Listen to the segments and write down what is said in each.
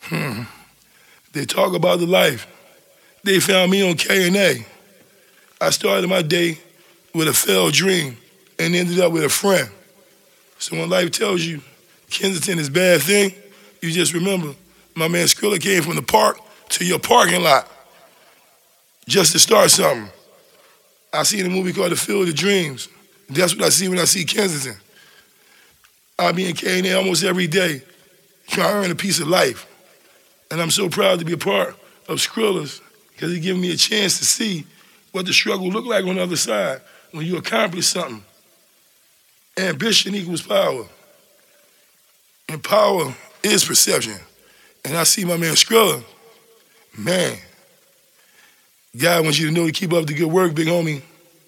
They talk about the life. They found me on K&A. I started my day with a failed dream and ended up with a friend. So when life tells you Kensington is a bad thing, you just remember my man Skrilla came from the park to your parking lot just to start something. I seen a movie called The Field of Dreams. That's what I see when I see Kensington. I be in K&A almost every day trying to earn a piece of life. And I'm so proud to be a part of Skrilla's because he given me a chance to see what the struggle looked like on the other side when you accomplish something. Ambition equals power. And power is perception. And I see my man Skrilla, man, God wants you to know to keep up the good work, big homie.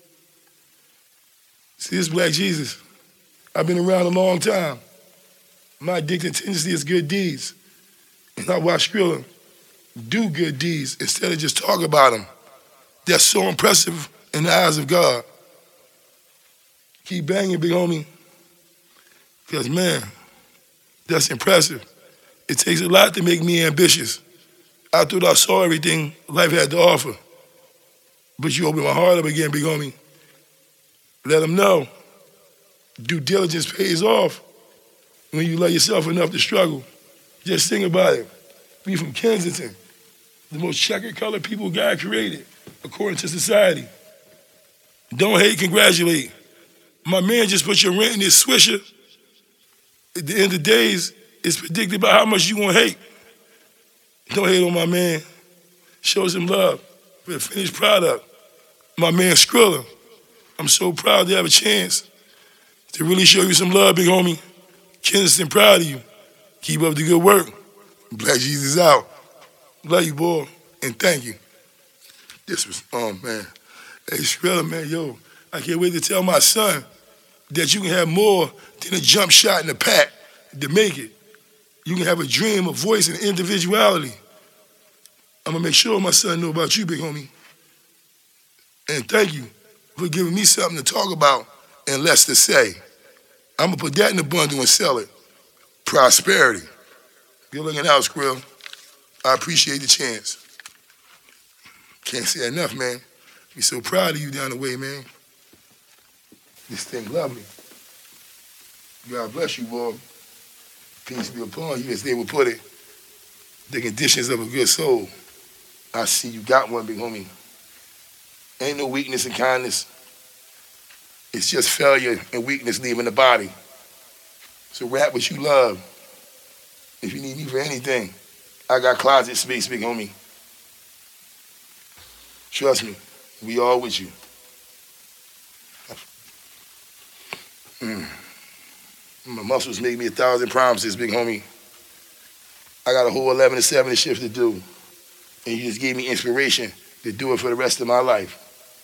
See, this Black Jesus, I've been around a long time. My addicted tendency is good deeds. And I watch Skrilla do good deeds instead of just talk about them. That's so impressive in the eyes of God. Keep banging, big homie. Because, man, that's impressive. It takes a lot to make me ambitious. I thought I saw everything life had to offer. But you open my heart up again, big homie. Let them know. Due diligence pays off when you let yourself enough to struggle. Just think about it. We from Kensington, the most checkered colored people God created, according to society. Don't hate, congratulate. My man just put your rent in his swisher. At the end of the days, it's predicted by how much you gonna hate. Don't hate on my man. Show some love for the finished product. My man Skrilla, I'm so proud to have a chance to really show you some love, big homie. Kensington, proud of you. Keep up the good work. Black Jesus out. Love you, boy, and thank you. This was, oh, man. Hey, Skrilla, man, yo, I can't wait to tell my son that you can have more than a jump shot in the pack to make it. You can have a dream, a voice, and individuality. I'm gonna make sure my son know about you, big homie. And thank you for giving me something to talk about and less to say. I'm gonna put that in the bundle and sell it. Prosperity. Good looking out, Skrill. I appreciate the chance. Can't say enough, man. Be so proud of you down the way, man. This thing lovely. God bless you, boy. Peace be upon you, as they would put it. The conditions of a good soul. I see you got one, big homie. Ain't no weakness in kindness. It's just failure and weakness leaving the body. So rap what you love. If you need me for anything, I got closet space, big homie. Trust me, we all with you. My muscles make me 1,000 promises, big homie. I got a whole 11 to 7 shift to do. And you just gave me inspiration to do it for the rest of my life.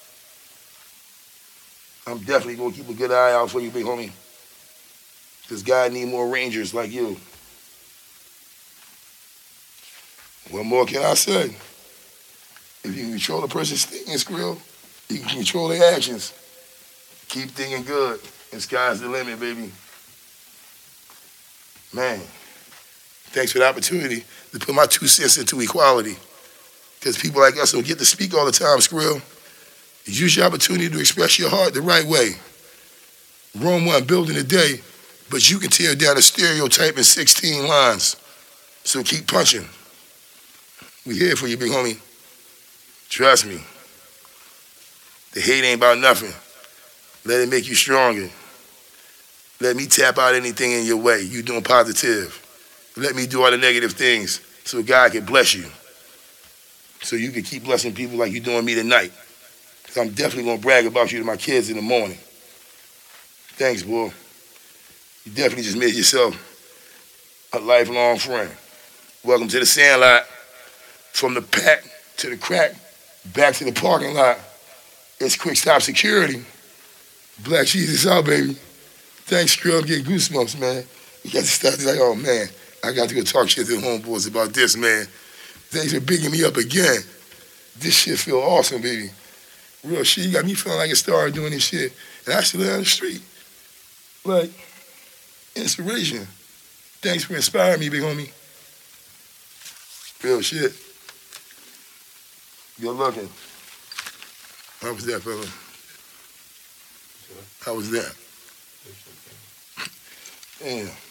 I'm definitely gonna keep a good eye out for you, big homie. Because God need more Rangers like you. What more can I say? If you can control a person's thinking, Skrill, you can control their actions. Keep thinking good, and sky's the limit, baby. Man, thanks for the opportunity to put my 2 cents into equality. Because people like us don't get to speak all the time, Skrill. Use your opportunity to express your heart the right way. Rome wasn't built in a day, but you can tear down a stereotype in 16 lines. So keep punching. We here for you, big homie. Trust me. The hate ain't about nothing. Let it make you stronger. Let me tap out anything in your way. You doing positive. Let me do all the negative things so God can bless you. So you can keep blessing people like you're doing me tonight. Because I'm definitely going to brag about you to my kids in the morning. Thanks, boy. You definitely just made yourself a lifelong friend. Welcome to the Sandlot. From the pack to the crack, back to the parking lot. It's Quick Stop Security. Black Jesus out, baby. Thanks, Skrill. I'm getting goosebumps, man. You got to start like, oh, man, I got to go talk shit to the homeboys about this, man. Thanks for bigging me up again. This shit feel awesome, baby. Real shit. You got me feeling like a star doing this shit. And I still live on the street. Like, inspiration. Thanks for inspiring me, big homie. Real shit. Good looking. How was that, fella? How was that? Damn.